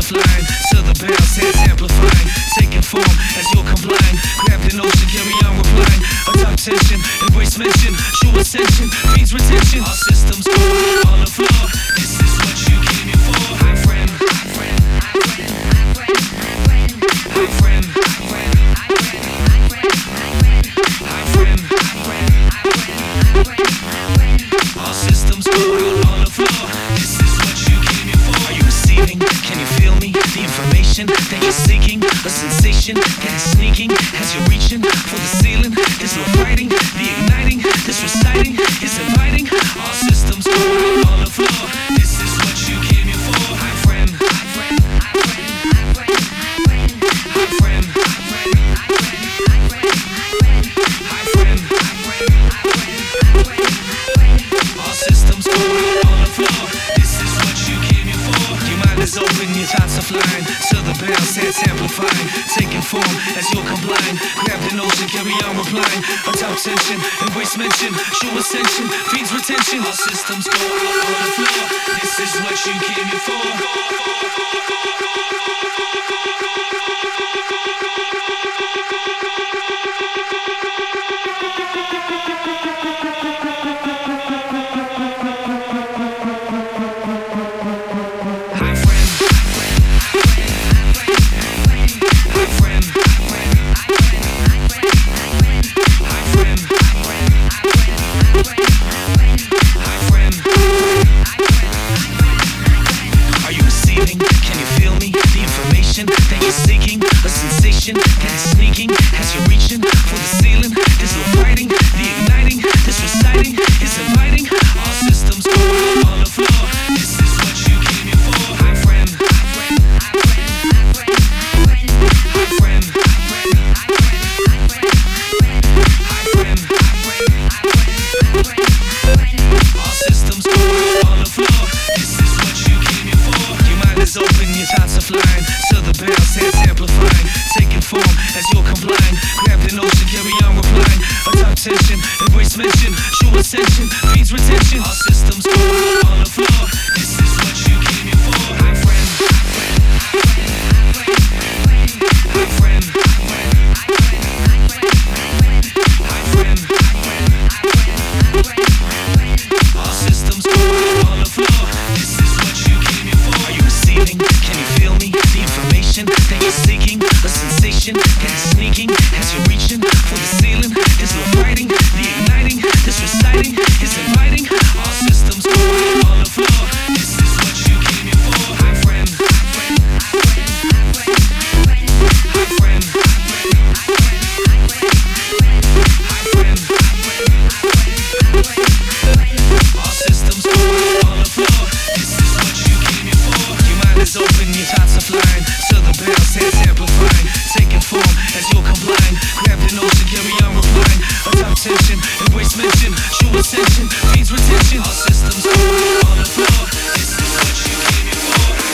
flying to the bounce, heads amplifying, taking form as you're complying. Grab the notion, carry on replying. Attack tension, embrace mention, true ascension, feeds retention. Our systems go on the floor. This is what you came here for. Hi friend, hi friend, hi friend, hi friend, hi friend, hi friend, hi friend, hi friend. Our systems go on the floor. This is what you came here for. Are you receiving? Can you feel me? The information that you're seeking, a sensation that is sneaking as you're reaching for the ceiling. There's no fighting, the igniting, this reciting is inviting. All systems go on the floor. This is what you came here for. Hi friend, hi friend, hi friend, hi friend, hi friend, hi friend, hi friend, hi friend, hi friend, hi friend. All systems go on the floor. This is what you came here for. Your mind is open, your thoughts are flying to the bounce, heads amplifying, taking form as you're complying. Grab the notion, carry on replying. Attack tension, embrace mention, true ascension, feeds retention. All systems go on the floor. This is what you came here for. That you're seeking, a sensation that is sneaking as you're reaching for the ceiling. There's no fighting, the igniting, this reciting is inviting. All systems go on the floor. This is what you came here for. Hi friend, hi friend, hi friend, hi friend, hi friend, hi friend, hi friend, hi friend. All systems go on the floor. This is what you came here for. Your mind is open, your thoughts are flying to the bounce, heads amplifying, taking form as you're complying. Grab the notion, carry on replying. Attack tension, embrace mention, true ascension, feeds retention. All systems go on the floor. This is what you came here for. Hi friend, hi friend, hi friend, hi friend, hi friend, hi friend. All systems go on the floor. This is what you came here for. Are you receiving? Can you feel me? The information that you're seeking, a sensation that is sneaking as you're reaching for the ceiling. There's no fighting, the igniting, this reciting is inviting. All systems go on the floor. This is what you came here for. Hi friend, hi friend, hi friend, hi friend, hi friend, hi friend. All systems go on the floor. This is what you came here for. Your mind is open, your thoughts are flying to the bounce, heads amplifying, taking form as you're complying. Grab the notion, carry on replying. Attack tension, embrace mention, true ascension, feeds retention. All